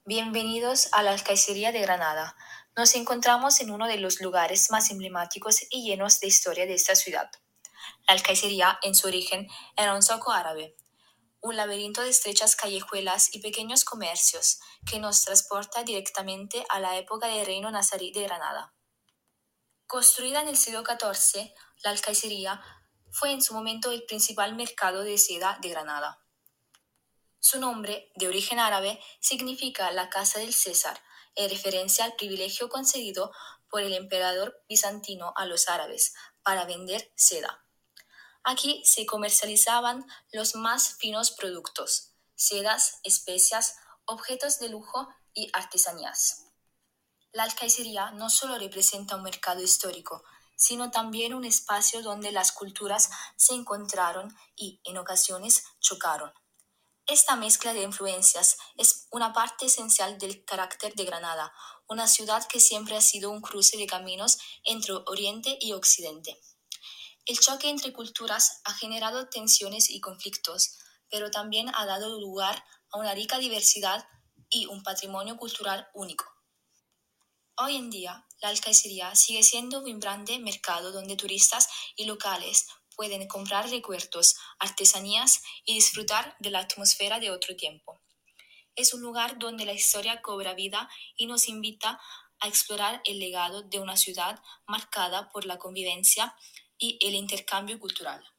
Bienvenidos a la Alcaicería de Granada. Nos encontramos en uno de los lugares más emblemáticos y llenos de historia de esta ciudad. La Alcaicería, en su origen, era un zoco árabe, un laberinto de estrechas callejuelas y pequeños comercios que nos transporta directamente a la época del reino nazarí de Granada. Construida en el siglo XIV, la Alcaicería fue en su momento el principal mercado de seda de Granada. Su nombre, de origen árabe, significa la casa del César, en referencia al privilegio concedido por el emperador bizantino a los árabes para vender seda. Aquí se comercializaban los más finos productos, sedas, especias, objetos de lujo y artesanías. La alcaicería no solo representa un mercado histórico, sino también un espacio donde las culturas se encontraron y, en ocasiones, chocaron. Esta mezcla de influencias es una parte esencial del carácter de Granada, una ciudad que siempre ha sido un cruce de caminos entre Oriente y Occidente. El choque entre culturas ha generado tensiones y conflictos, pero también ha dado lugar a una rica diversidad y un patrimonio cultural único. Hoy en día, la alcaicería sigue siendo un vibrante mercado donde turistas y locales pueden comprar recuerdos, artesanías y disfrutar de la atmósfera de otro tiempo. Es un lugar donde la historia cobra vida y nos invita a explorar el legado de una ciudad marcada por la convivencia y el intercambio cultural.